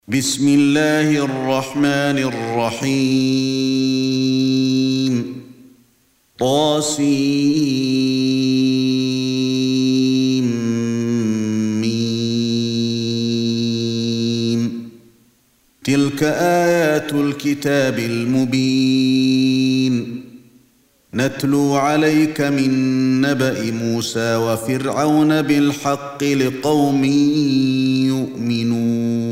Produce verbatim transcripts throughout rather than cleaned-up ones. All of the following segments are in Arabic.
بسم الله الرحمن الرحيم طاسيم تلك آيات الكتاب المبين نتلو عليك من نبأ موسى وفرعون بالحق لقوم يؤمنون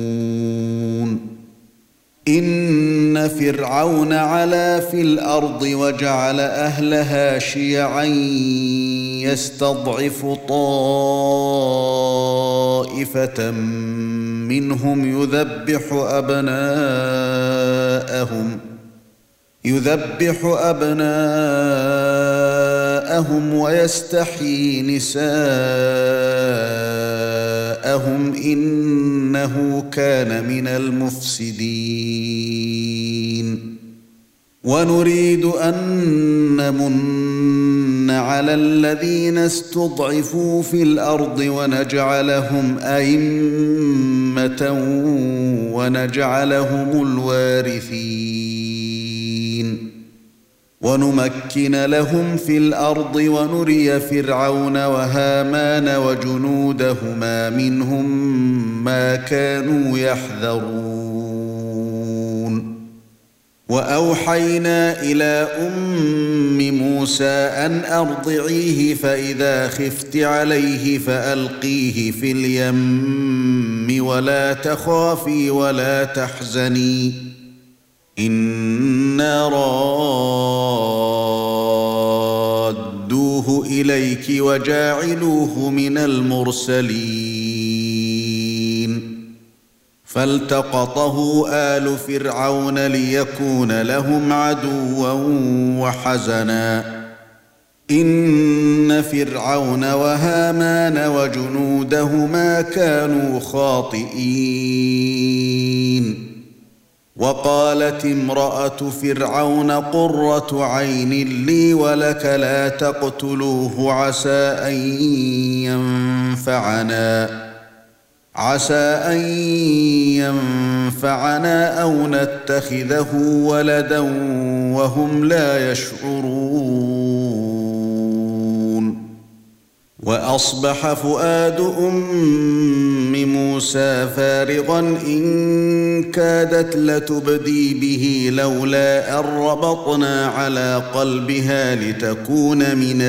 إن فرعون علا في الأرض وجعل أهلها شيعا يستضعف طائفة منهم يذبح أبناءهم يذبح أبناءهم ويستحيي نساءهم إنه كان من المفسدين ونريد أن نمن على الذين استضعفوا في الأرض ونجعلهم أئمة ونجعلهم الوارثين ونمكن لهم في الأرض ونري فرعون وهامان وجنودهما منهم ما كانوا يحذرون وأوحينا إلى أم موسى أن أرضعيه فإذا خفت عليه فألقيه في اليم ولا تخافي ولا تحزني إنا رادوه إليك وجاعلوه من المرسلين فالتقطه آل فرعون ليكون لهم عدوا وحزنا إن فرعون وهامان وجنودهما كانوا خاطئين وقالت امرأة فرعون قرة عين لي ولك لا تقتلوه عسى أن ينفعنا عسى أن ينفعنا أو نتخذه ولدا وهم لا يشعرون وأصبح فؤاد أم موسى فارغا إن كادت لتبدي به لولا أن ربطنا على قلبها لتكون من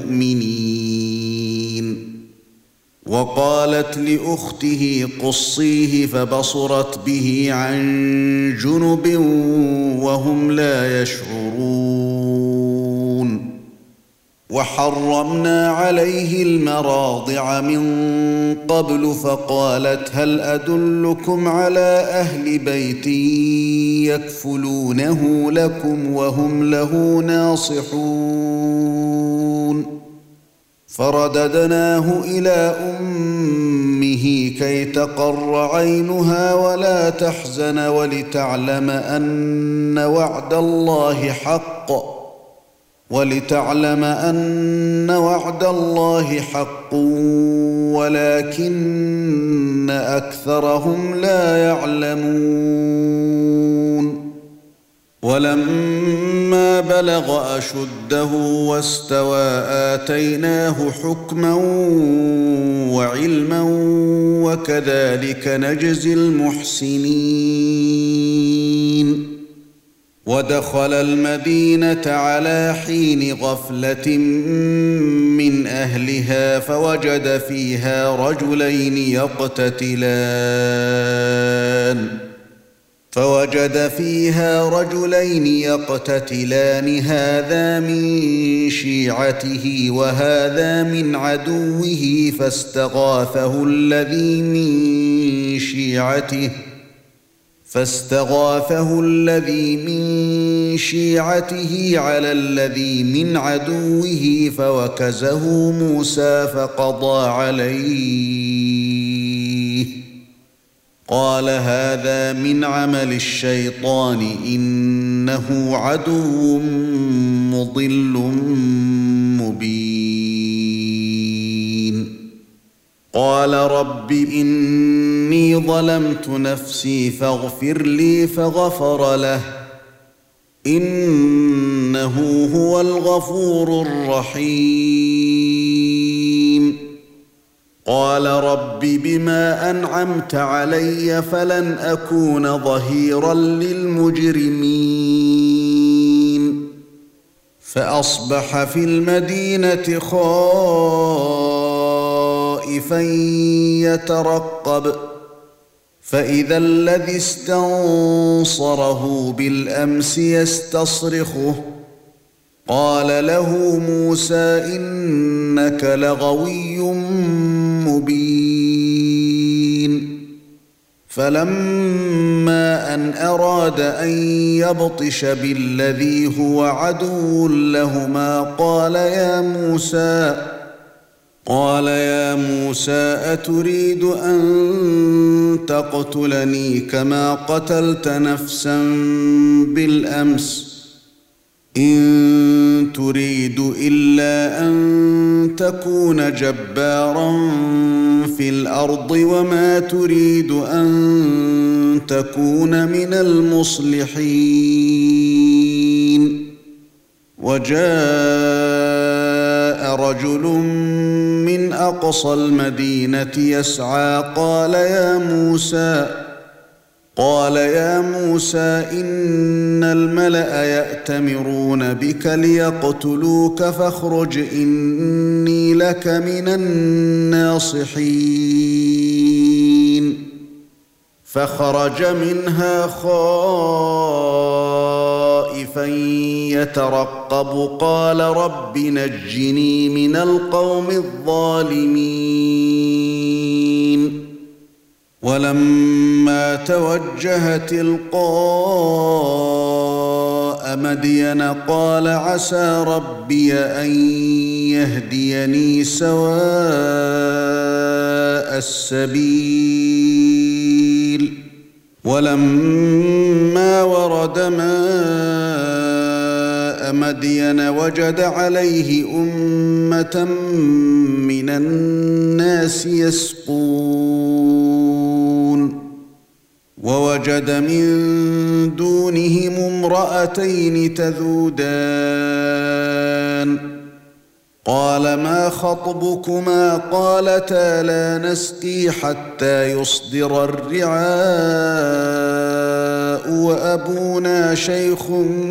المؤمنين وقالت لأخته قصيه فبصرت به عن جنب وهم لا يشعرون وحرمنا عليه المراضع من قبل فقالت هل أدلكم على أهل بيت يكفلونه لكم وهم له ناصحون فرددناه إلى أمه كي تقر عينها ولا تحزن ولتعلم أن وعد الله حق ولتعلم أن وعد الله حق ولكن أكثرهم لا يعلمون ولما بلغ أشده واستوى آتيناه حكما وعلما وكذلك نجزي المحسنين ودخل المدينة على حين غفلة من أهلها فوجد فيها رجلين يقتتلان فوجد فيها رجلين يقتتلان هذا من شيعته وهذا من عدوه فاستغاثه الذي من شيعته فاستغاثه الذي من شيعته على الذي من عدوه فوكزه موسى فقضى عليه قال هذا من عمل الشيطان إنه عدو مضل مبين قال رب إني ظلمت نفسي فاغفر لي فغفر له إنه هو الغفور الرحيم قال رب بما أنعمت علي فلن أكون ظهيرا للمجرمين فأصبح في المدينة خائفا يترقب فإذا الذي استنصره بالأمس يستصرخه قال له موسى إنك لغوي مبين فلما أن أراد أن يبطش بالذي هو عدو لهما قال يا موسى قال يا موسى أتريد أن تقتلني كما قتلت نفسا بالأمس إن تريد إلا أن تكون جبارا في الأرض وما تريد أن تكون من المصلحين وجاء رجل من أقصى المدينة يسعى قال يا موسى قال يا موسى إن الملأ يأتمرون بك ليقتلوك فاخرج إني لك من الناصحين فخرج منها خائفا يترقب قال رب نجني من القوم الظالمين ولما توجه تلقاء مدين قال عسى ربي أن يهديني سواء السبيل ولما ورد ماء مدين وجد عليه أمة من الناس يسقون ووجد من دونهم امرأتين تذودان قال ما خطبكما قالتا لا نسقي حتى يصدر الرعاء وأبونا شيخ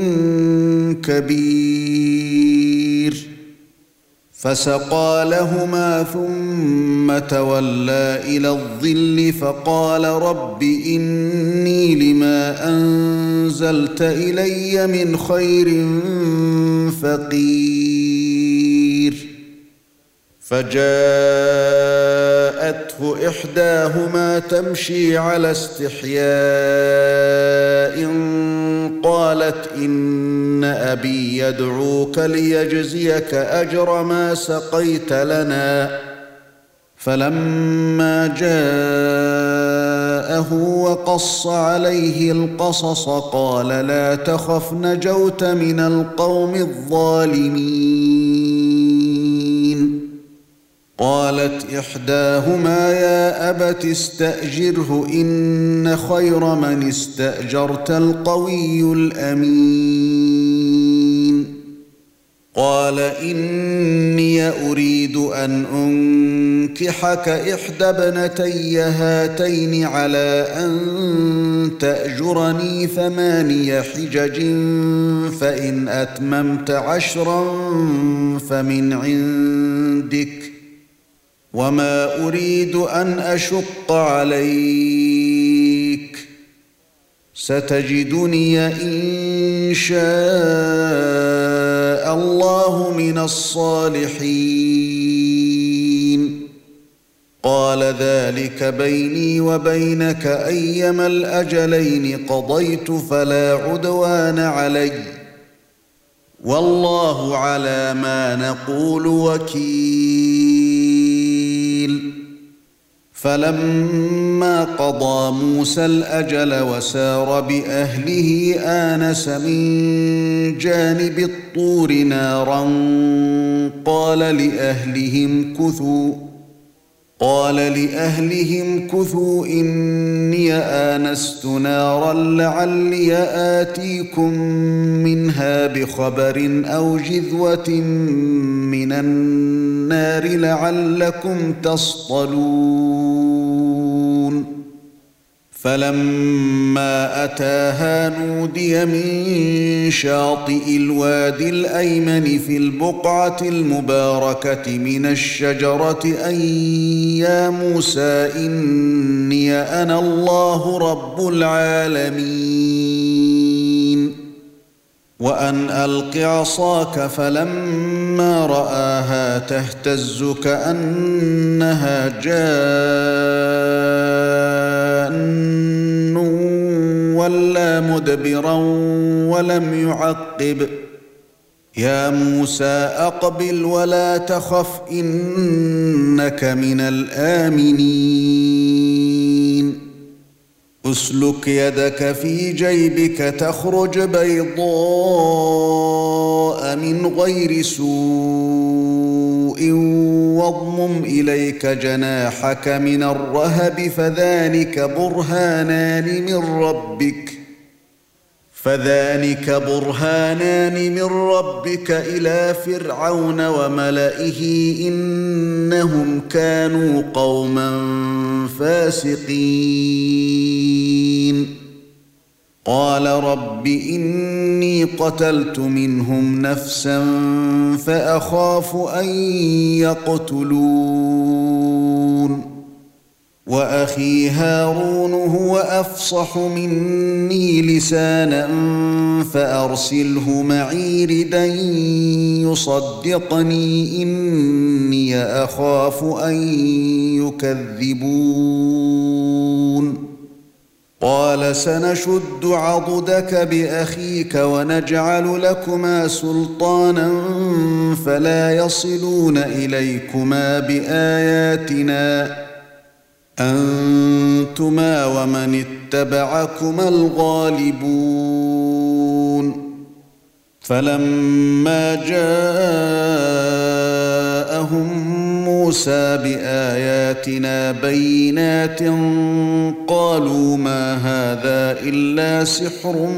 كبير فسقى لهما ثم تولى إلى الظل فقال رب إني لما أنزلت إلي من خير فقير فجاءته إحداهما تمشي على استحياء قالت إن أبي يدعوك ليجزيك أجر ما سقيت لنا فلما جاءه وقص عليه القصص قال لا تخف نجوت من القوم الظالمين قالت إحداهما يا أبت استأجره إن خير من استأجرت القوي الأمين قال إني أريد أن أنكحك إحدى ابنتي هاتين على أن تأجرني ثماني حجج فإن أتممت عشرا فمن عندك وما أريد أن أشق عليك ستجدني إن شاء الله من الصالحين قال ذلك بيني وبينك أيما الأجلين قضيت فلا عدوان علي والله على ما نقول وكيل فلما قضى موسى الأجل وسار بأهله آنس من جانب الطور نارا قال لأهلهم كثوا قال لأهلهم كثوا إني آنست نارا لعلي آتيكم منها بخبر أو جذوة من النار لعلكم تصطلون فلما أتاها نودي من شاطئ الوادي الأيمن في البقعة المباركة من الشجرة أن يا موسى إني أنا الله رب العالمين وأن ألق عصاك فلما رآها تهتز كأنها جان ولا مدبرا ولم يعقب يا موسى أقبل ولا تخف إنك من الآمنين اسلك يدك في جيبك تخرج بيضاء من غير سوء واضمم إليك جناحك من الرهب فذلك برهانان من ربك فذلك برهانان من ربك إلى فرعون وملئه إنهم كانوا قوما فاسقين قال رب إني قتلت منهم نفسا فأخاف أن يقتلون وأخي هارون هو أفصح مني لسانا فأرسله معي ردا يصدقني إني أخاف أن يكذبون قال سنشد عضدك بأخيك ونجعل لكما سلطانا فلا يصلون إليكما بآياتنا أنتما ومن اتبعكما الغالبون فلما جاءهم موسى بآياتنا بينات قالوا ما هذا إلا سحر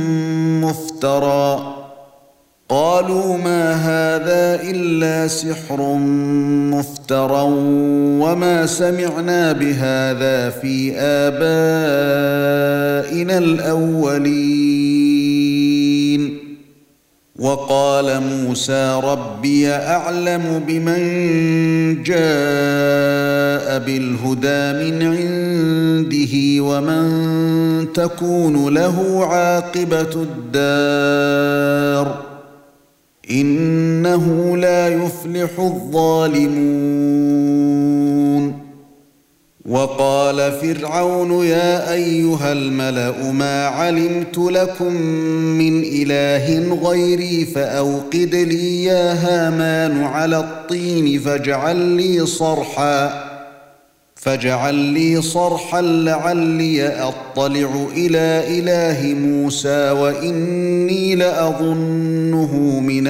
مفترى قالوا ما هذا إلا سحر مفترى وما سمعنا بهذا في آبائنا الأولين وقال موسى ربي أعلم بمن جاء بالهدى من عنده ومن تكون له عاقبة الدار إنه لا يفلح الظالمون وقال فرعون يا أيها الملأ ما علمت لكم من إله غيري فأوقد لي يا هامان على الطين فاجعل لي صرحا فاجعل لي صرحا لعلي أطلع إلى إله موسى وإني لأظنه من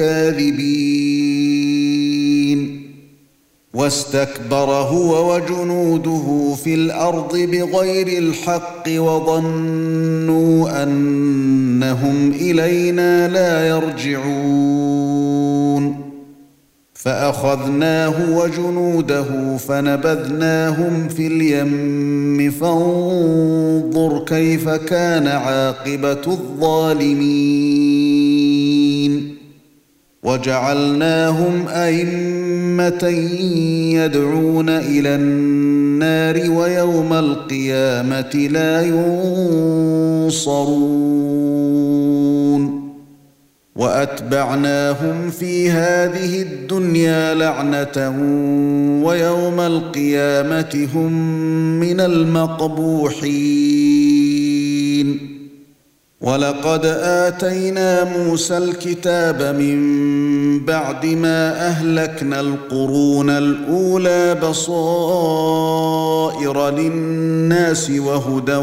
الكاذبين واستكبر هو وجنوده في الأرض بغير الحق وظنوا أنهم إلينا لا يرجعون فأخذناه وجنوده فنبذناهم في اليم فانظر كيف كان عاقبة الظالمين وجعلناهم أئمة يدعون إلى النار ويوم القيامة لا ينصرون وأتبعناهم في هذه الدنيا لعنة ويوم القيامة هم من المقبوحين ولقد آتينا موسى الكتاب من بعد ما أهلكنا القرون الأولى بصائر للناس وهدى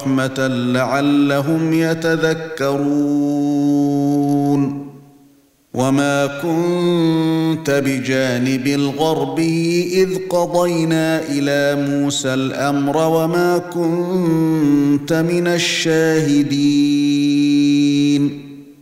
ورحمة لعلهم يتذكرون وما كنت بجانب الغربي إذ قضينا إلى موسى الأمر وما كنت من الشاهدين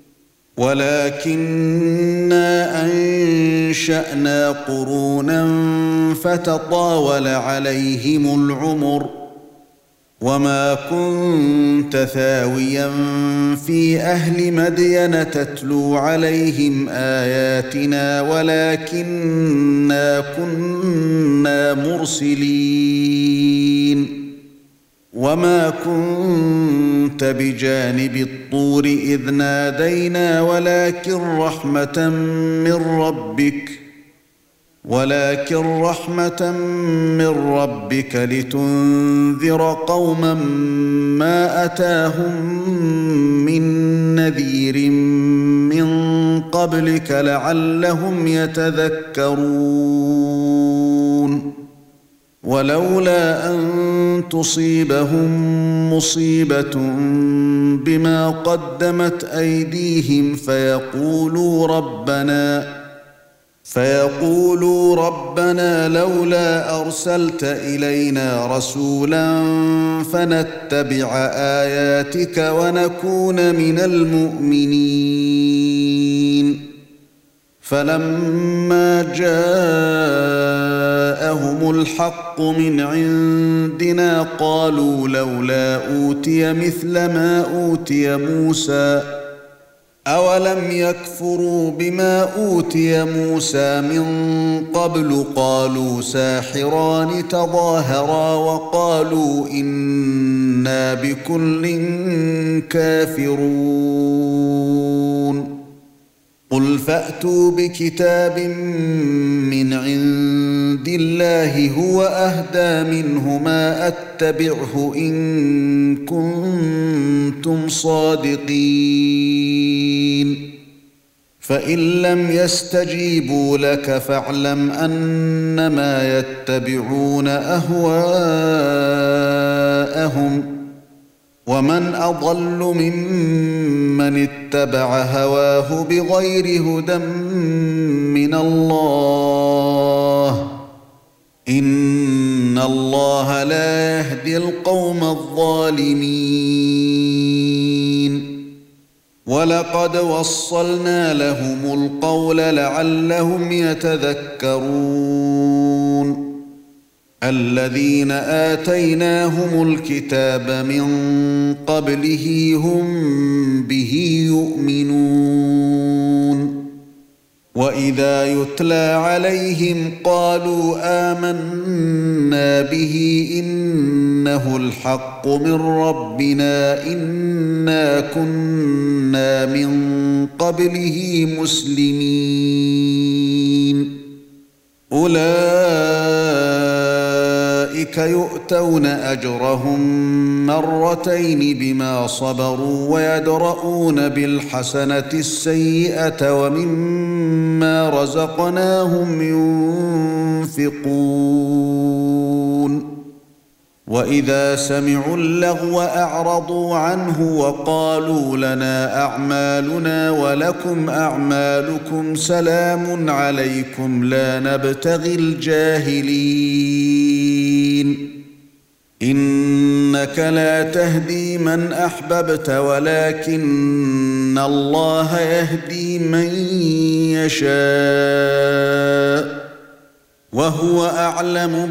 ولكننا أنشأنا قرونا فتطاول عليهم العمر وما كنت ثاويا في أهل مدين تتلو عليهم آياتنا ولكننا كنا مرسلين وما كنت بجانب الطور إذ نادينا ولكن رحمة من ربك ولكن رحمة من ربك لتنذر قوما ما أتاهم من نذير من قبلك لعلهم يتذكرون ولولا أن تصيبهم مصيبة بما قدمت أيديهم فيقولوا ربنا فيقولوا ربنا لولا أرسلت إلينا رسولا فنتبع آياتك ونكون من المؤمنين فلما جاءهم الحق من عندنا قالوا لولا أوتي مثل ما أوتي موسى أولم يكفروا بما أوتي موسى من قبل قالوا ساحران تظاهرا وقالوا إنا بكل كافرون قل فأتوا بكتاب من عند الله هو أهدى منه ما أتبعه إن كنتم صادقين فإن لم يستجيبوا لك فاعلم أنما يتبعون أهواءهم ومن أضل ممن اتبع هواه بغير هدى من الله إن الله لا يهدي القوم الظالمين ولقد وصلنا لهم القول لعلهم يتذكرون الذين آتيناهم الكتاب من قبله هم به يؤمنون وإذا يتلى عليهم قالوا آمنا به إنه الحق من ربنا إنا كنا من قبله مسلمين أولئك يؤتون أجرهم مرتين بما صبروا ويدرؤون بالحسنة السيئة ومما رزقناهم ينفقون وإذا سمعوا اللغو أعرضوا عنه وقالوا لنا أعمالنا ولكم أعمالكم سلام عليكم لا نبتغي الجاهلين إنك لا تهدي من أحببت ولكن الله يهدي من يشاء وهو أعلم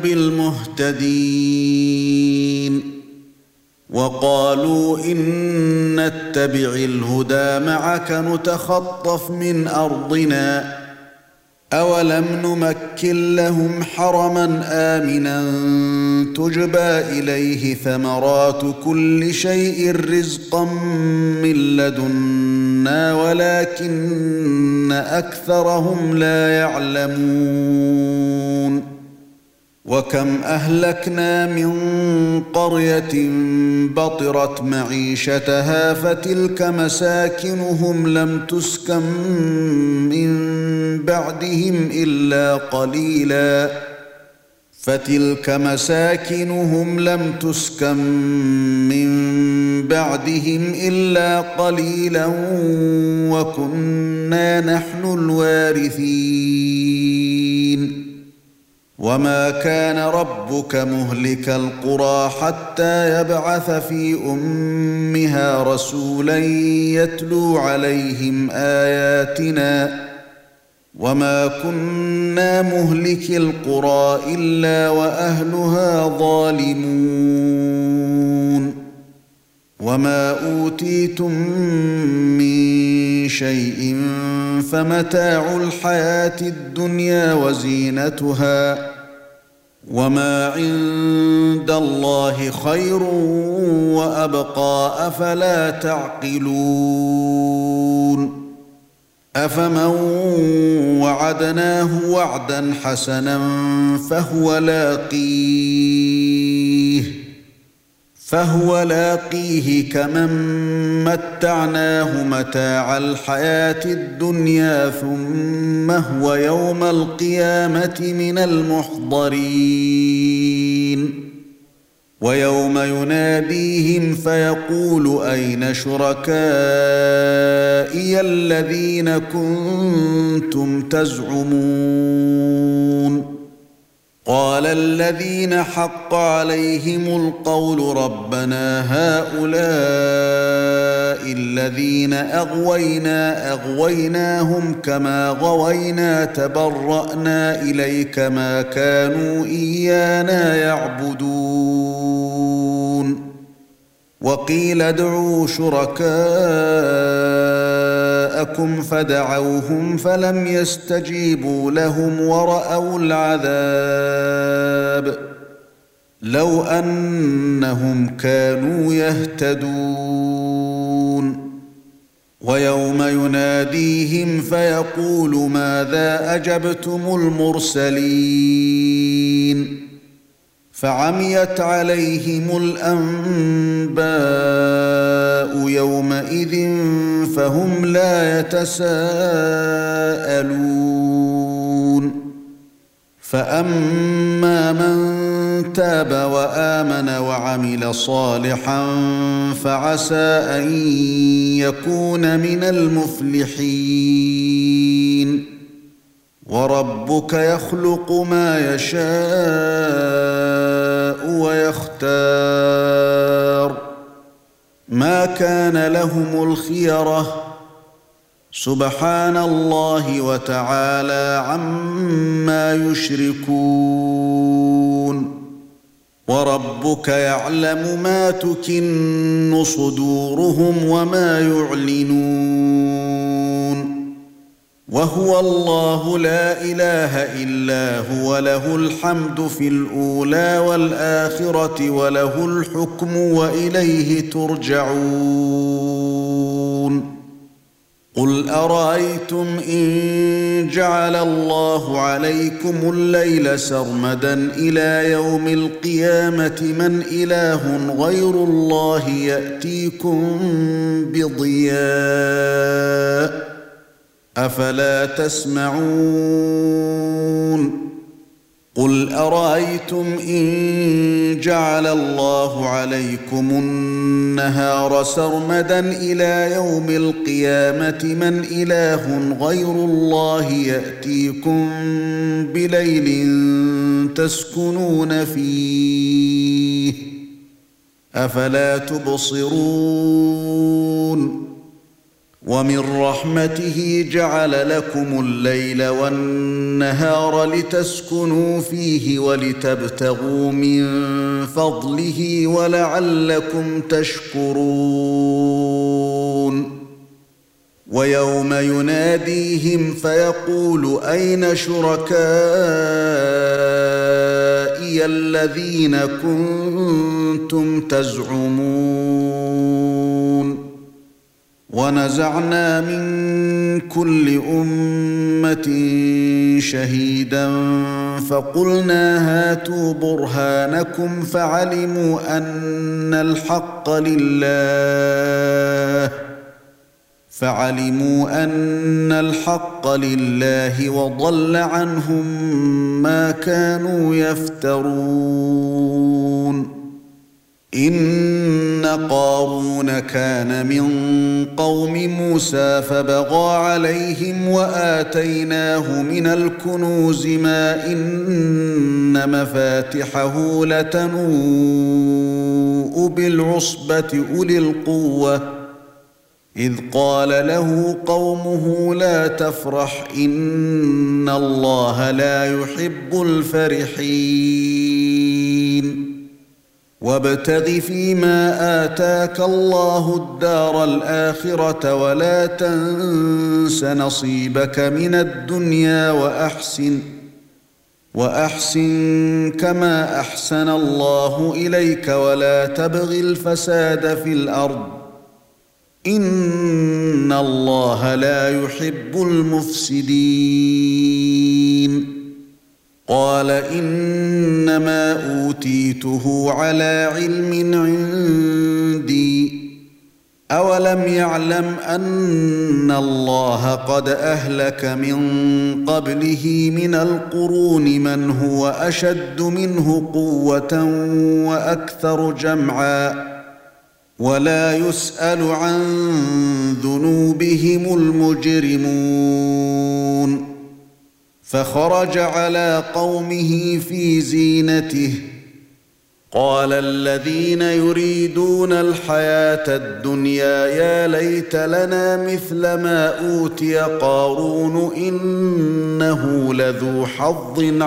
بالمهتدين وقالوا إن نتبع الهدى معك نتخطف من أرضنا أولم نمكن لهم حرما آمنا تجبى إليه ثمرات كل شيء رزقا من لدنا ولكن أكثرهم لا يعلمون وكم أهلكنا من قرية بطرت معيشتها فتلك مساكنهم لم تسكن من بعدهم إلا قليلا فتلك مساكنهم لم تسكن من بعدهم إلا قليلا وكنا نحن الوارثين وما كان ربك مهلك القرى حتى يبعث في أمها رسولا يتلو عليهم آياتنا وما كنا مهلك القرى إلا وأهلها ظالمون وما أوتيتم من شيء فمتاع الحياة الدنيا وزينتها وما عند الله خير وأبقى أفلا تعقلون أفمن وعدناه وعدا حسنا فهو لاقيه فهو لاقيه كمن متعناه متاع الحياة الدنيا ثم هو يوم القيامة من المحضرين ويوم يناديهم فيقول أين شركائي الذين كنتم تزعمون قال الذين حق عليهم القول ربنا هؤلاء الذين أغوينا أغويناهم كما غوينا تبرأنا إليك ما كانوا إيانا يعبدون وقيل ادعوا شركاءكم فدعوهم فلم يستجيبوا لهم ورأوا العذاب لو أنهم كانوا يهتدون ويوم يناديهم فيقول ماذا أجبتم المرسلين فعميت عليهم الأنباء يومئذ فهم لا يتساءلون فأما من تاب وآمن وعمل صالحا فعسى أن يكون من المفلحين وربك يخلق ما يشاء ويختار ما كان لهم الخيرة سبحان الله وتعالى عما يشركون وربك يعلم ما تكن صدورهم وما يعلنون وهو الله لا إله إلا هو له الحمد في الأولى والآخرة وله الحكم وإليه ترجعون قل أرأيتم إن جعل الله عليكم الليل سرمدا إلى يوم القيامة من إله غير الله يأتيكم بضياء أفلا تسمعون قل أرأيتم إن جعل الله عليكم النهار سرمدا إلى يوم القيامة من إله غير الله يأتيكم بليل تسكنون فيه أفلا تبصرون ومن رحمته جعل لكم الليل والنهار لتسكنوا فيه ولتبتغوا من فضله ولعلكم تشكرون ويوم يناديهم فيقول أين شركائي الذين كنتم تزعمون ونزعنا من كل أمة شهيدا فقلنا هاتوا برهانكم فعلموا أن الحق لله فعلموا أن الحق لله وضل عنهم ما كانوا يفترون إن قارون كان من قوم موسى فبغى عليهم وآتيناه من الكنوز ما إن مفاتحه لتنوء بالعصبة أولي القوة إذ قال له قومه لا تفرح إن الله لا يحب الفرحين وابتغ فيما آتاك الله الدار الآخرة ولا تنس نصيبك من الدنيا وأحسن وأحسن كما أحسن الله إليك ولا تبغ الفساد في الأرض إن الله لا يحب المفسدين قال إنما أوتيته على علم عندي أولم يعلم أن الله قد أهلك من قبله من القرون من هو أشد منه قوة وأكثر جمعا ولا يسأل عن ذنوبهم المجرمون فخرج على قومه في زينته قال الذين يريدون الحياة الدنيا يا ليت لنا مثل ما أوتي قارون إنه لذو حظ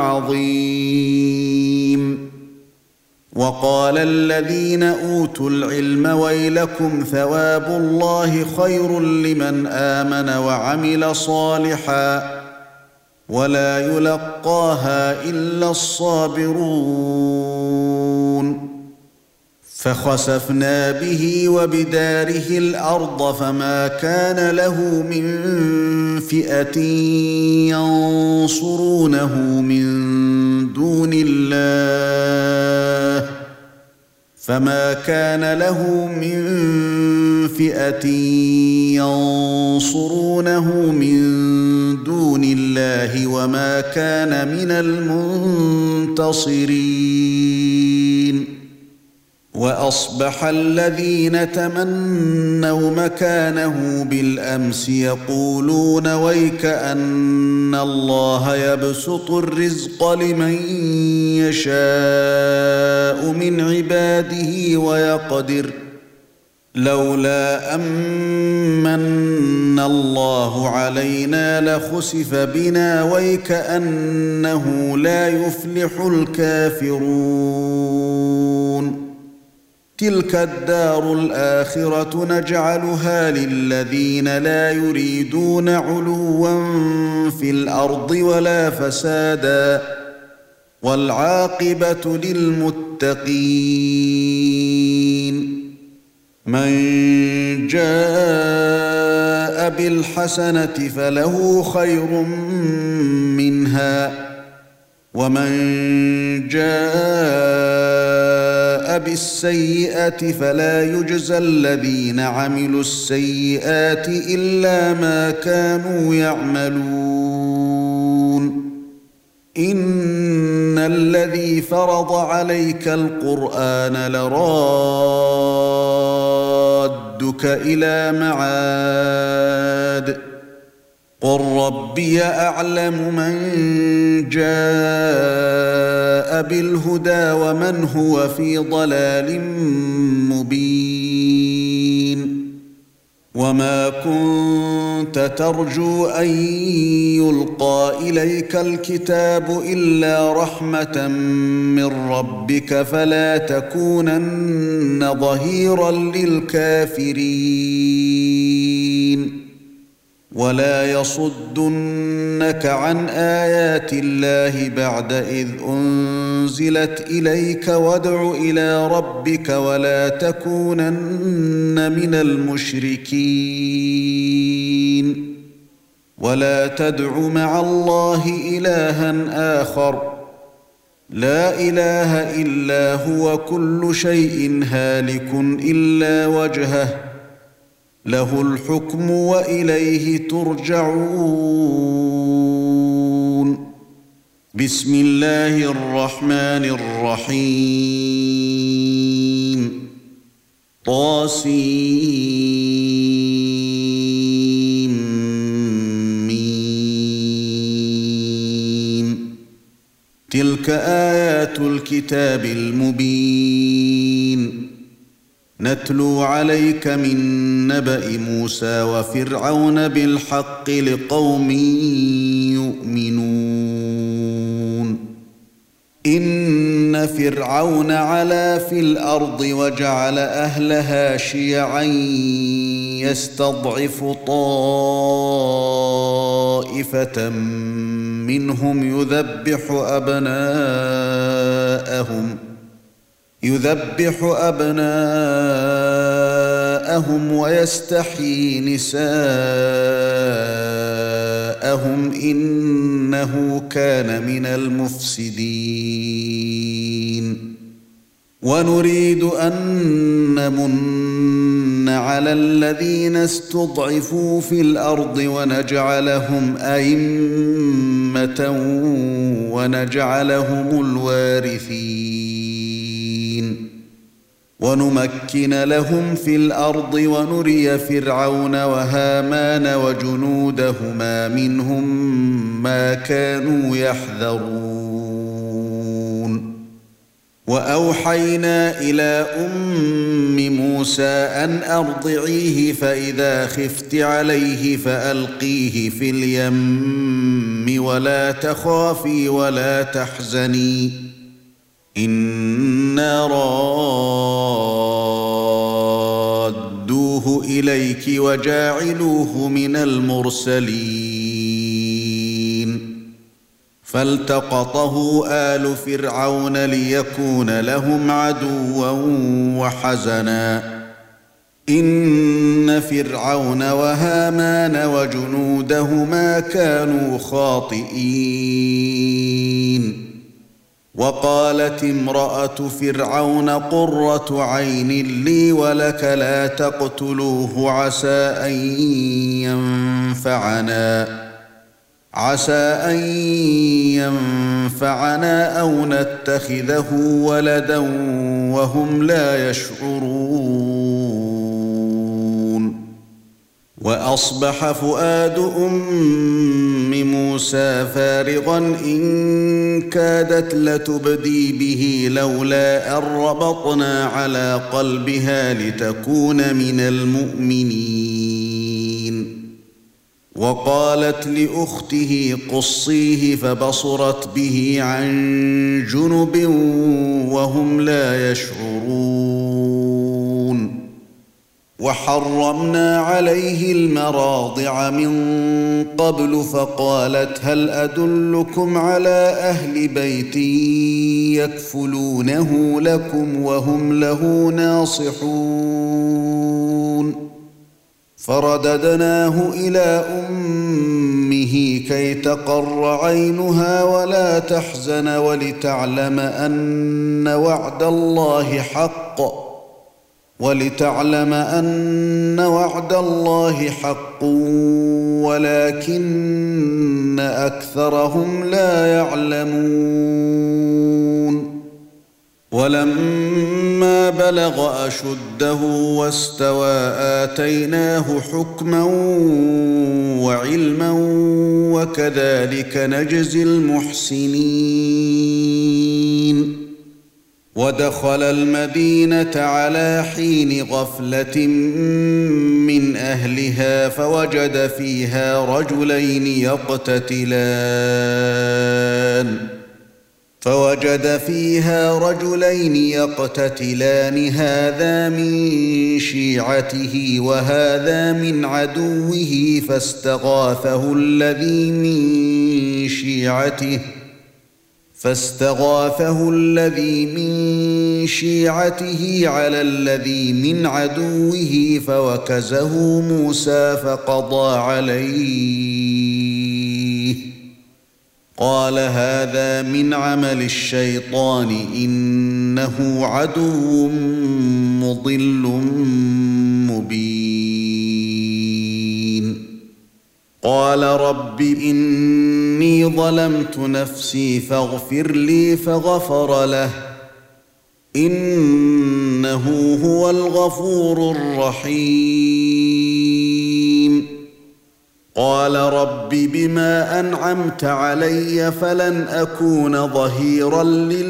عظيم وقال الذين أوتوا العلم ويلكم ثواب الله خير لمن آمن وعمل صالحا ولا يلقاها إلا الصابرون فخسفنا به وبداره الأرض فما كان له من فئة ينصرونه من دون الله فما كان له من فئة ينصرونه من دون الله وما كان من المنتصرين وأصبح الذين تمنوا مكانه بالأمس يقولون ويك أن الله يبسط الرزق لمن يشاء من عباده ويقدر لولا أمن الله علينا لخسف بنا ويكأنه لا يفلح الكافرون تلك الدار الآخرة نجعلها للذين لا يريدون علوا في الأرض ولا فسادا والعاقبة للمتقين من جاء بالحسنة فله خير منها ومن جاء بالسيئة فلا يجزى الذين عملوا السيئات إلا ما كانوا يعملون إن الذي فرض عليك القرآن لرادك إلى معاد قل ربي أعلم من جاء بالهدى ومن هو في ضلال مبين وما كنت ترجو أن يلقى إليك الكتاب إلا رحمة من ربك فلا تكونن ظهيرا للكافرين ولا يصدنك عن آيات الله بعد إذ أنزلت إليك وادع إلى ربك ولا تكونن من المشركين ولا تدع مع الله إلها آخر لا إله إلا هو كل شيء هالك إلا وجهه له الحكم وإليه ترجعون بسم الله الرحمن الرحيم طاسيم تلك آيات الكتاب المبين نتلو عليك من نبأ موسى وفرعون بالحق لقوم يؤمنون إن فرعون علا في الأرض وجعل أهلها شيعا يستضعف طائفة منهم يذبح أبناءهم يذبح أبناءهم ويستحيي نساءهم إنه كان من المفسدين ونريد أن نمن على الذين استضعفوا في الأرض ونجعلهم أئمة ونجعلهم الوارثين ونمكن لهم في الأرض ونري فرعون وهامان وجنودهما منهم ما كانوا يحذرون وأوحينا إلى أم موسى أن أرضعيه فإذا خفت عليه فألقيه في اليم ولا تخافي ولا تحزني إنا رادوه إليك وجاعلوه من المرسلين فالتقطه آل فرعون ليكون لهم عدوا وحزنا إن فرعون وهامان وجنودهما كانوا خاطئين وقالت امرأة فرعون قرة عين لي ولك لا تقتلوه عسى أن ينفعنا عسى أن ينفعنا أو نتخذه ولدا وهم لا يشعرون وأصبح فؤاد أم موسى فارغا إن كادت لتبدي به لولا أن ربطنا على قلبها لتكون من المؤمنين وقالت لأخته قصيه فبصرت به عن جنب وهم لا يشعرون وحرمنا عليه المراضع من قبل فقالت هل أدلكم على أهل بيت يكفلونه لكم وهم له ناصحون فرددناه إلى أمه كي تقر عينها ولا تحزن ولتعلم أن وعد الله حق ولتعلم أن وعد الله حق ولكن أكثرهم لا يعلمون ولما بلغ أشده واستوى آتيناه حكما وعلما وكذلك نجزي المحسنين ودخل المدينة على حين غفلة من أهلها فوجد فيها رجلين يقتتلان فوجد فيها رجلين يقتتلان هذا من شيعته وهذا من عدوه فاستغاثه الذي من شيعته فاستغاثه الذي من شيعته على الذي من عدوه فوكزه موسى فقضى عليه قال هذا من عمل الشيطان إنه عدو مضل مبين قال رب إني ظلمت نفسي فاغفر لي فغفر له إنه إنه هو الغفور الرحيم قال رب بما أنعمت علي فلن أكون ظهيرا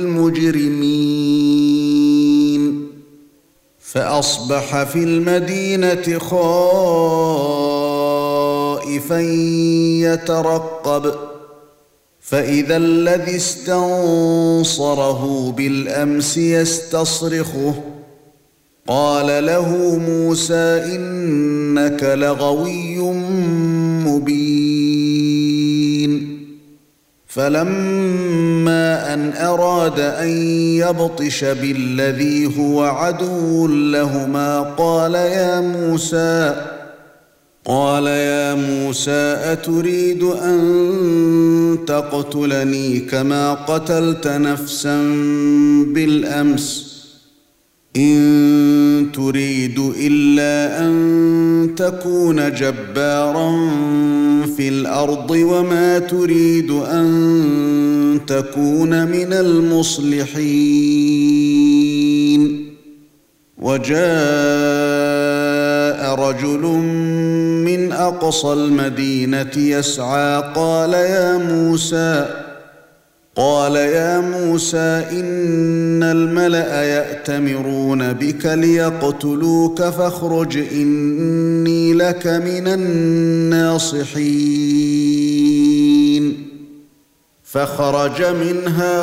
للمجرمين فأصبح في المدينة خائفا يترقب فإذا الذي استنصره بالأمس يستصرخه قال له موسى إنك لغوي مبين فلما أن أراد أن يبطش بالذي هو عدو لهما قال يا موسى قال يا موسى أتريد أن تقتلني كما قتلت نفسا بالأمس إن تريد إلا أن تكون جبارا في الأرض وما تريد أن تكون من المصلحين وجاء رجل من أقصى المدينة يسعى قال يا موسى قال يا موسى إن الملأ يأتمرون بك ليقتلوك فاخرج إني لك من الناصحين فخرج منها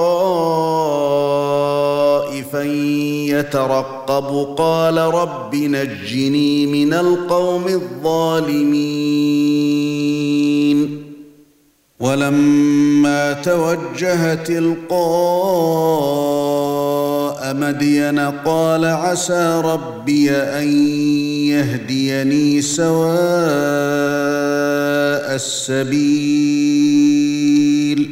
خائفا يترقب قال رب نجني من القوم الظالمين ولما توجه تلقاء مدين قال عسى ربي أن يهديني سواء السبيل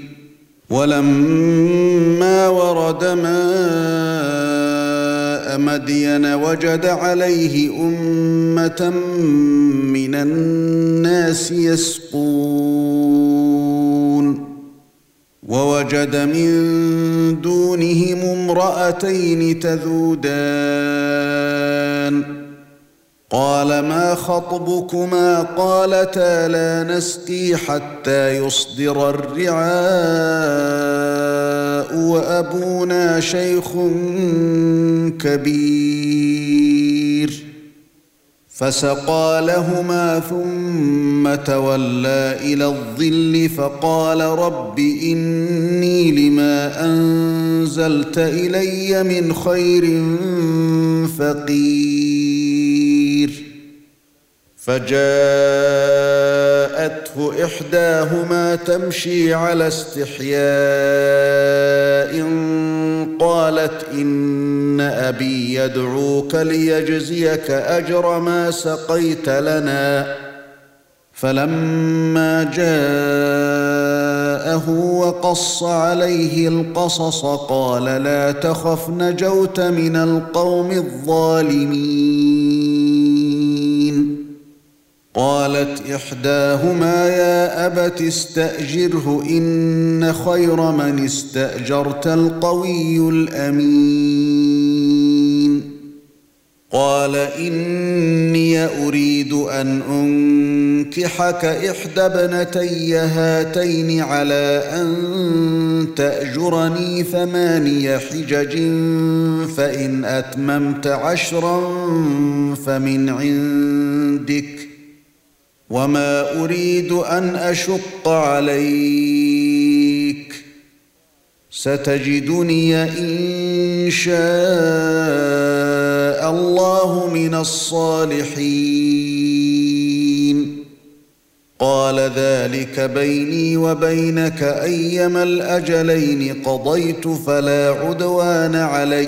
ولما ورد ماء مدين وجد عليه أمة من الناس يسقون ووجد من دونهم امرأتين تذودان قال ما خطبكما قالتا لا نسقي حتى يصدر الرعاء وأبونا شيخ كبير فسقى لهما ثم تولى إلى الظل فقال رب إني لما أنزلت إلي من خير فقير فجاءته إحداهما تمشي على استحياء قالت إن أبي يدعوك ليجزيك أجر ما سقيت لنا فلما جاءه وقص عليه القصص قال لا تخف نجوت من القوم الظالمين قالت إحداهما يا أبت استأجره إن خير من استأجرت القوي الأمين قال إني أريد أن أنكحك إحدى ابنتي هاتين على أن تأجرني ثماني حجج فإن أتممت عشرا فمن عندك وما أريد أن أشق عليك ستجدني إن شاء الله من الصالحين قال ذلك بيني وبينك أيما الأجلين قضيت فلا عدوان علي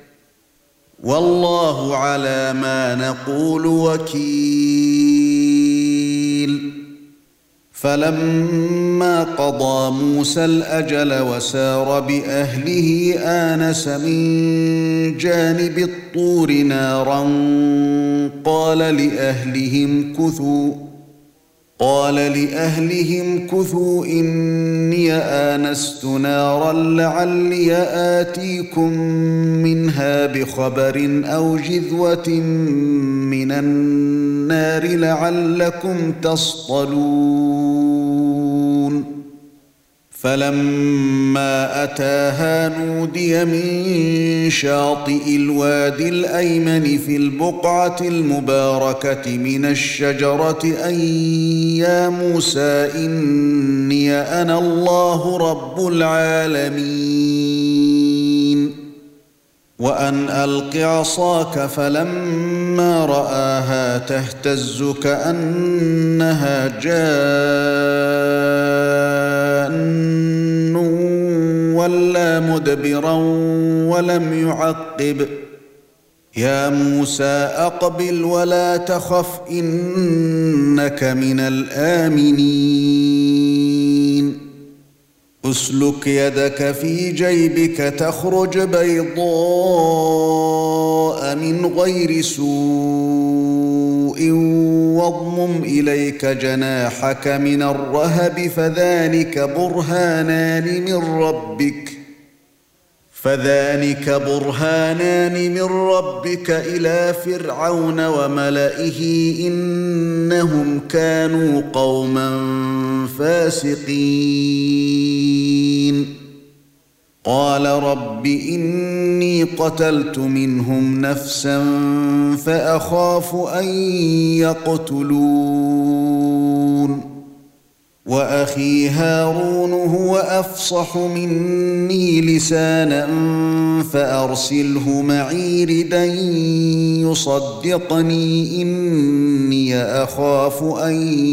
والله على ما نقول وكيل فلما قضى موسى الأجل وسار بأهله آنس من جانب الطور نارا قال لأهلهم كثوا قال لأهلهم كثوا إني آنست نارا لعلي آتيكم منها بخبر أو جذوة من النار لعلكم تصطلون فلما أتاها نودي من شاطئ الوادي الأيمن في البقعة المباركة من الشجرة أن يا موسى إني أنا الله رب العالمين وأن ألق عصاك فلما رآها تهتز كأنها جان ولا مدبرا ولم يعقب يا موسى أقبل ولا تخف إنك من الآمنين اسلك يدك في جيبك تخرج بيضاء من غير سوء واضمم إليك جناحك من الرهب فذلك برهانان من ربك فذلك برهانان من ربك إلى فرعون وملئه إنهم كانوا قوما فاسقين قال رب إني قتلت منهم نفسا فأخاف أن يقتلون وأخي هارون هو أفصح مني لسانا فأرسله معي ردا يصدقني إني أخاف أن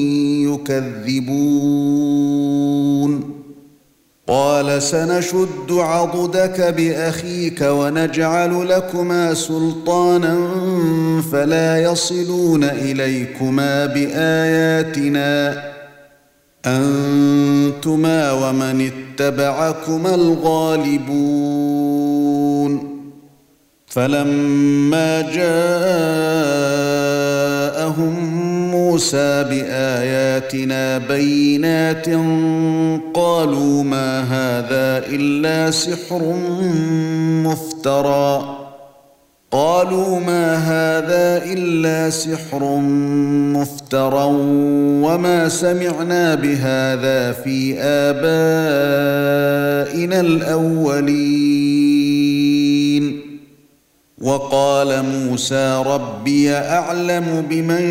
يكذبون قال سنشد عضدك بأخيك ونجعل لكما سلطانا فلا يصلون إليكما بآياتنا أنتما ومن اتبعكما الغالبون فلما جاءهم موسى بآياتنا بينات قالوا ما هذا إلا سحر مفترى قالوا ما هذا إلا سحر مفترى وما سمعنا بهذا في آبائنا الأولين وقال موسى ربي أعلم بمن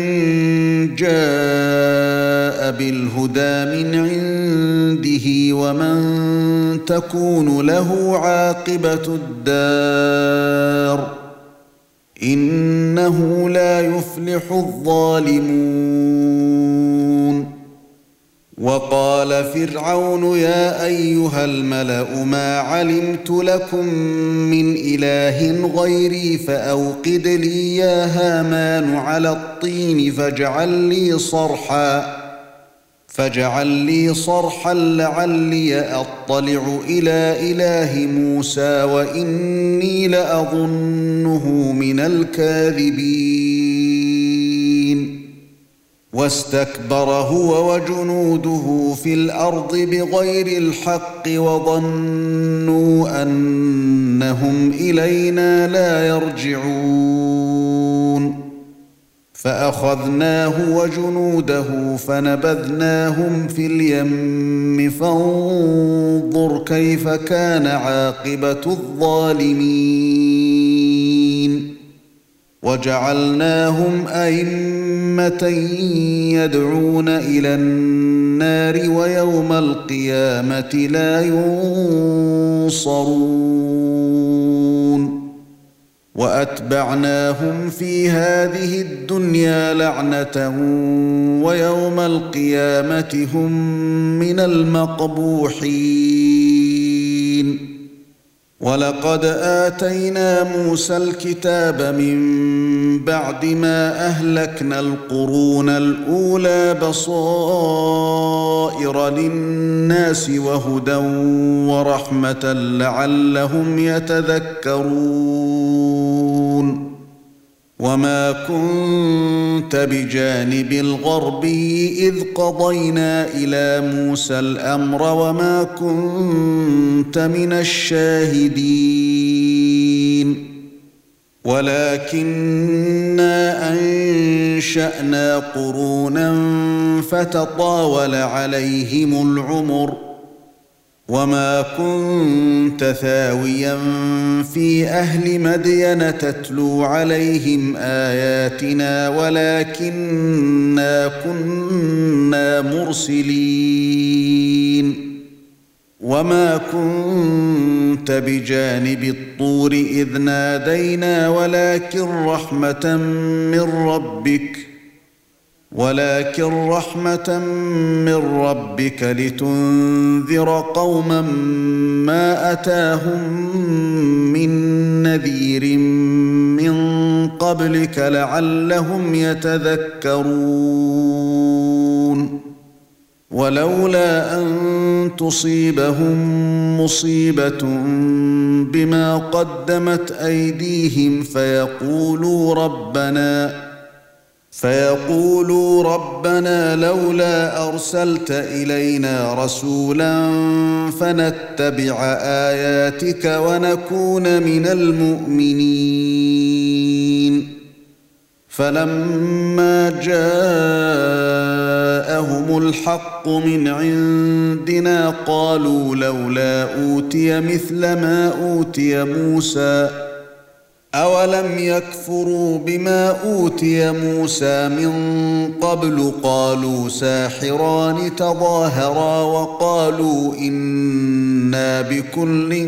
جاء بالهدى من عنده ومن تكون له عاقبة الدار إنه لا يفلح الظالمون وقال فرعون يا أيها الملأ ما علمت لكم من إله غيري فأوقد لي يا هامان على الطين فاجعل لي صرحا فاجعل لي صرحا لعلي أطلع إلى إله موسى وإني لأظنه من الكاذبين واستكبر هو وجنوده في الأرض بغير الحق وظنوا أنهم إلينا لا يرجعون فأخذناه وجنوده فنبذناهم في اليم فانظر كيف كان عاقبة الظالمين وجعلناهم أئمة يدعون إلى النار ويوم القيامة لا ينصرون وأتبعناهم في هذه الدنيا لعنة ويوم القيامة هم من المقبوحين ولقد آتينا موسى الكتاب من بعد ما أهلكنا القرون الأولى بصائر للناس وهدى ورحمة لعلهم يتذكرون وما كنت بجانب الغربي إذ قضينا إلى موسى الأمر وما كنت من الشاهدين ولكننا أنشأنا قرونا فتطاول عليهم العمر وما كنت ثاويا في أهل مدين تتلو عليهم آياتنا ولكننا كنا مرسلين وما كنت بجانب الطور إذ نادينا ولكن رحمة من ربك ولكن رحمة من ربك لتنذر قوما ما أتاهم من نذير من قبلك لعلهم يتذكرون ولولا أن تصيبهم مصيبة بما قدمت أيديهم فيقولوا ربنا فيقولوا ربنا لولا أرسلت إلينا رسولا فنتبع آياتك ونكون من المؤمنين فلما جاءهم الحق من عندنا قالوا لولا أوتي مثل ما أوتي موسى أولم يكفروا بما أوتي موسى من قبل قالوا ساحران تظاهرا وقالوا إنا بكل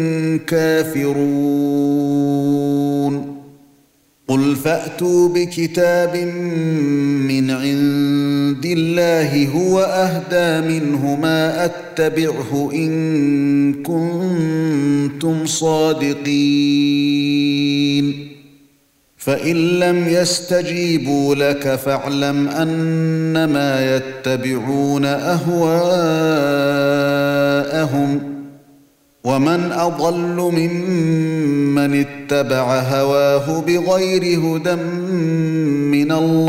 كافرون قل فأتوا بكتاب من عند الله هو أهدى منه ما أتبعه إن كنتم صادقين فإن لم يستجيبوا لك فاعلم أنما يتبعون أهواءهم ومن أضل ممن اتبع هواه بغير هدى من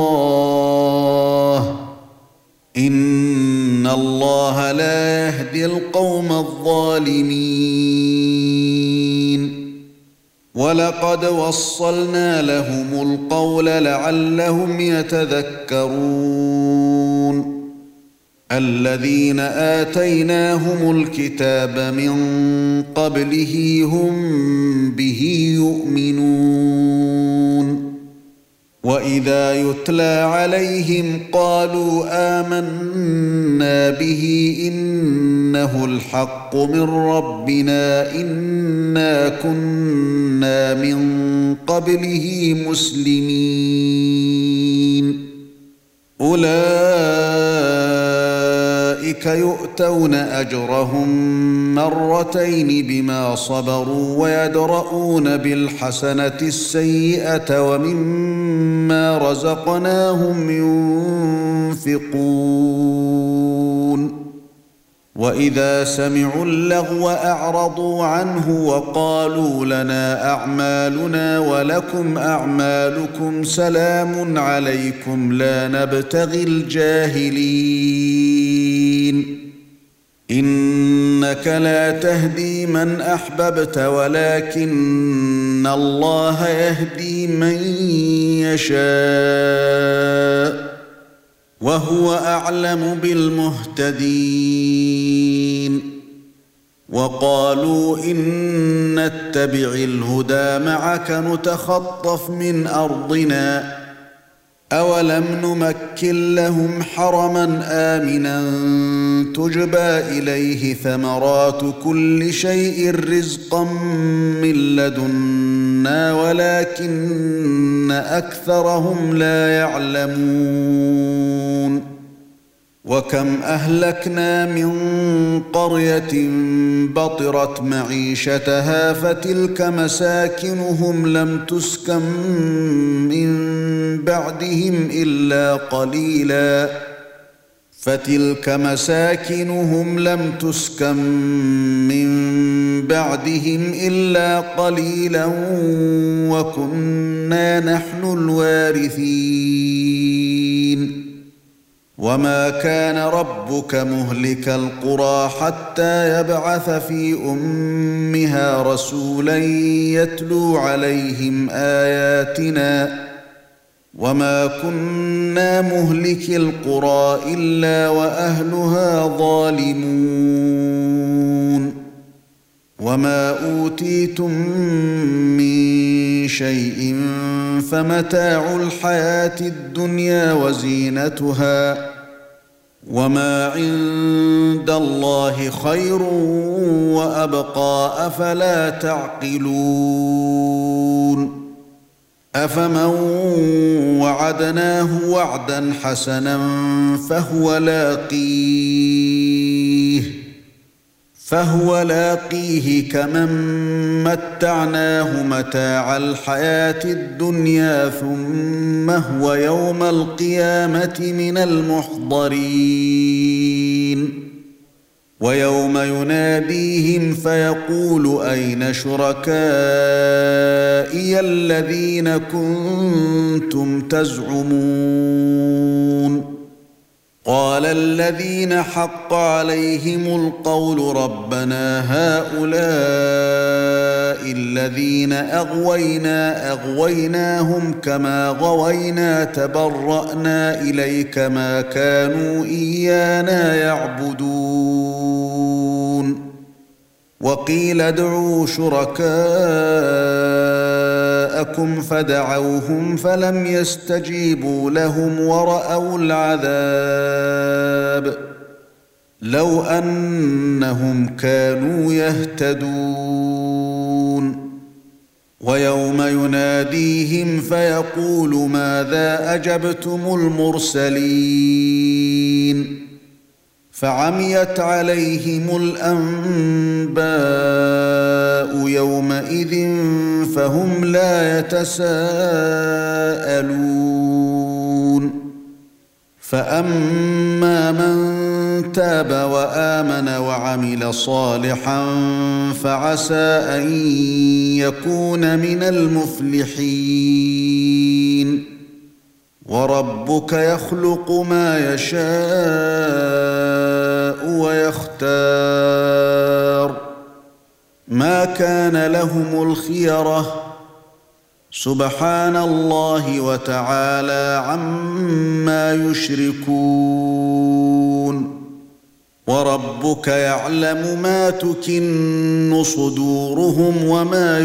الله إن الله لا يهدي القوم الظالمين ولقد وصلنا لهم القول لعلهم يتذكرون الذين آتيناهم الكتاب من قبله هم به يؤمنون وإذا يتلى عليهم قالوا آمنا به إنه الحق من ربنا إنا كنا من قبله مسلمين أولئك يؤتون أجرهم مرتين بما صبروا ويدرؤون بالحسنة السيئة ومما رزقناهم ينفقون وإذا سمعوا اللغو أعرضوا عنه وقالوا لنا أعمالنا ولكم أعمالكم سلام عليكم لا نبتغي الجاهلين إنك لا تهدي من أحببت ولكن الله يهدي من يشاء وهو أعلم بالمهتدين وقالوا إن نتبع الهدى معك نتخطف من أرضنا أولم نمكن لهم حرما آمنا تجبى إليه ثمرات كل شيء رزقا من لدنا ولكن أكثرهم لا يعلمون وكم أهلكنا من قرية بطرت معيشتها فتلك مساكنهم لم تسكن من بعدهم إلا قليلا فتلك مساكنهم لم تسكن من بعدهم إلا قليلا وكنا نحن الوارثين وما كان ربك مهلك القرى حتى يبعث في أمها رسولا يتلو عليهم آياتنا وما كنا مهلك القرى إلا وأهلها ظالمون وما أوتيتم من شيء فمتاع الحياة الدنيا وزينتها وما عند الله خير وأبقى أفلا تعقلون أفمن وعدناه وعدا حسنا فهو لاقيه فهو لاقيه كمن متعناه متاع الحياة الدنيا ثم هو يوم القيامة من المحضرين ويوم يناديهم فيقول أين شركائي الذين كنتم تزعمون قال الذين حق عليهم القول ربنا هؤلاء الذين أغوينا أغويناهم كما غوينا تبرأنا إليك ما كانوا إيانا يعبدون وقيل ادعوا شركاءكم فدعوهم فلم يستجيبوا لهم ورأوا العذاب لو أنهم كانوا يهتدون ويوم يناديهم فيقول ماذا أجبتم المرسلين فعميت عليهم الأنباء يومئذ فهم لا يتساءلون فأما من تاب وآمن وعمل صالحا فعسى أن يكون من المفلحين وربك يخلق ما يشاء ويختار ما كان لهم الخيرة سبحان الله وتعالى عما يشركون وربك يعلم ما تكن صدورهم وما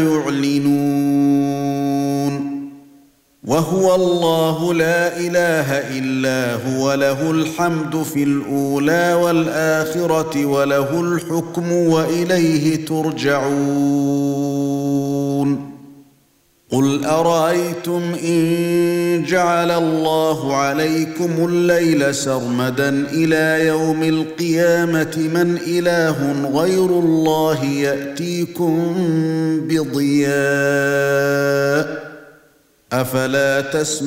يعلنون وهو الله لا إله إلا هو له الحمد في الأولى والآخرة وله الحكم وإليه ترجعون قل أرأيتم إن جعل الله عليكم الليل سرمدا إلى يوم القيامة من إله غير الله يأتيكم بضياء أفلا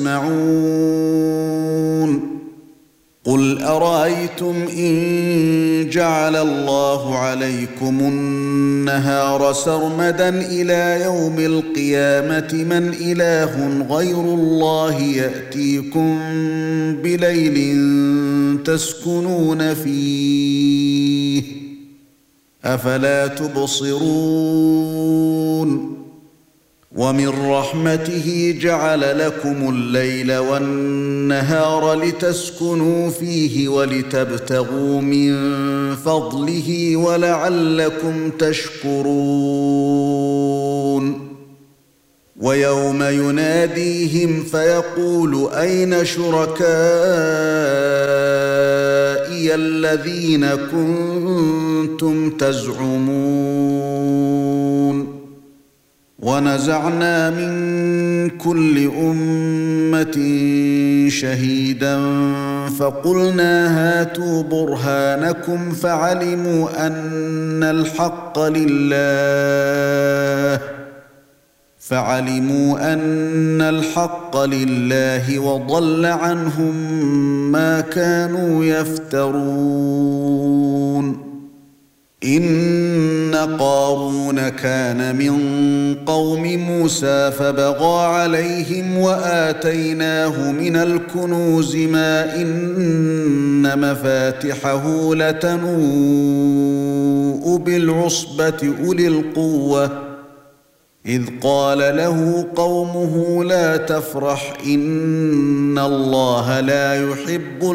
تسمعون قل أرأيتم إن جعل الله عليكم النهار سرمدا إلى يوم القيامة من إله غير الله يأتيكم بليل تسكنون فيه أفلا تبصرون ومن رحمته جعل لكم الليل والنهار لتسكنوا فيه ولتبتغوا من فضله ولعلكم تشكرون ويوم يناديهم فيقول أين شركائي الذين كنتم تزعمون ونزعنا من كل أمة شهيدا فقلنا هاتوا برهانكم فعلموا أن الحق لله فعلموا ان الحق لله وضل عنهم ما كانوا يفترون. ان قارون كان من قوم موسى فبغى عليهم واتيناه من الكنوز ما ان مفاتحه لتنوء بالعصبة اولي القوة إذ قال له قومه لا تفرح إن الله لا يحب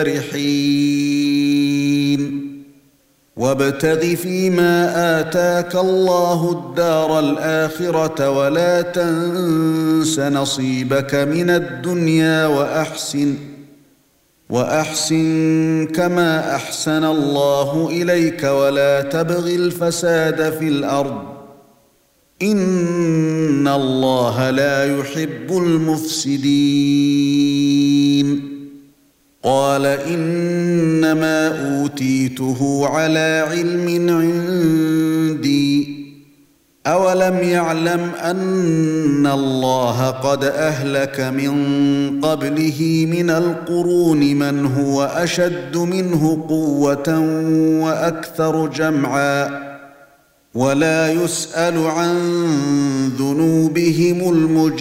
الفرحين وابتغ فيما آتاك الله الدار الآخرة ولا تنس نصيبك من الدنيا وأحسن وأحسن كما أحسن الله إليك ولا تبغ الفساد في الأرض إن الله لا يحب المفسدين. قال إنما أوتيته على علم عندي أولم يعلم أن الله قد أهلك من قبله من القرون من هو أشد منه قوة وأكثر جمعا ولا يسأل عن ذنوبهم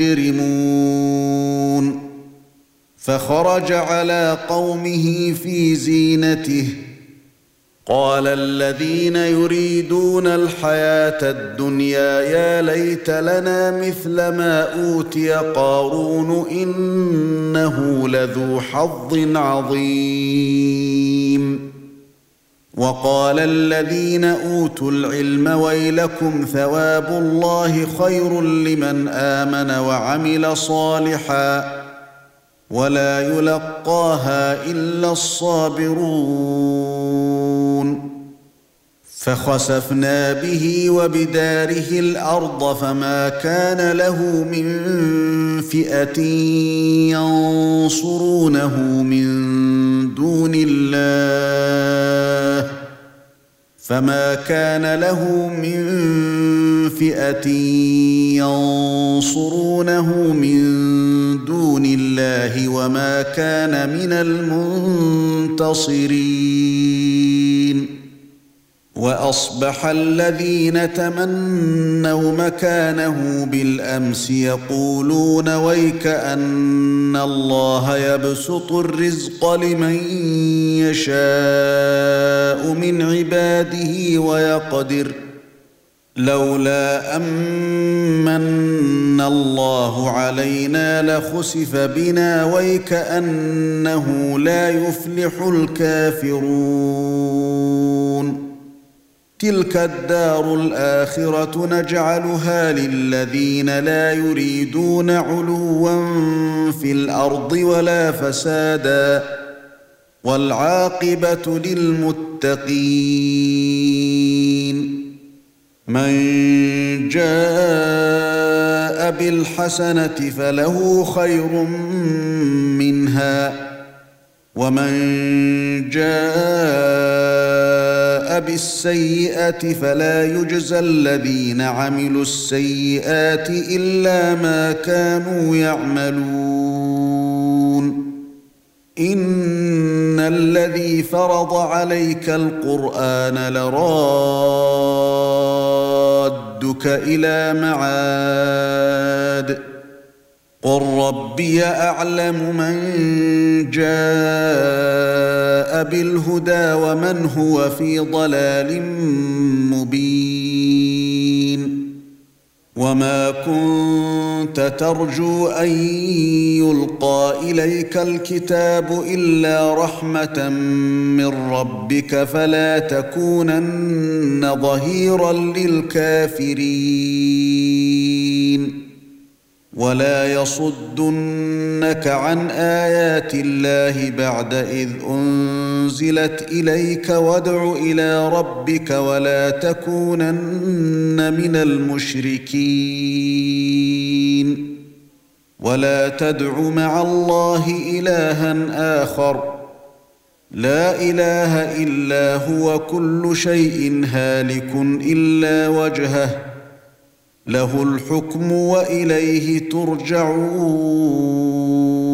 المجرمون. فخرج على قومه في زينته قال الذين يريدون الحياة الدنيا يا ليت لنا مثل ما أوتي قارون إنه لذو حظ عظيم. وقال الذين أوتوا العلم ويلكم ثواب الله خير لمن آمن وعمل صالحا ولا يلقاها إلا الصابرون. فخسفنا به وبداره الأرض فما كان له من فئة ينصرونه من دون الله فما كان له من فئة ينصرونه من دون الله وما كان من المنتصرين. وأصبح الذين تمنوا مكانه بالأمس يقولون ويك أن الله يبسط الرزق لمن يشاء من عباده ويقدر لولا أمن الله علينا لخسف بنا ويك أنه لا يفلح الكافرون. تلك الدار الآخرة نجعلها للذين لا يريدون علوا في الأرض ولا فسادا والعاقبة للمتقين. من جاء بالحسنة فله خير منها ومن جاء بالسيئة فلا يجزى الذين عملوا السيئات إلا ما كانوا يعملون. إن الذي فرض عليك القرآن لرادك إلى معاد قل ربي أعلم من جاء بالهدى ومن هو في ضلال مبين. وما كنت ترجو أن يلقى إليك الكتاب إلا رحمة من ربك فلا تكونن ظهيرا للكافرين. ولا يصدنك عن آيات الله بعد إذ أنزلت إليك وادع إلى ربك ولا تكونن من المشركين. ولا تدع مع الله إلها آخر لا إله إلا هو كل شيء هالك إلا وجهه له الحكم واليه ترجعون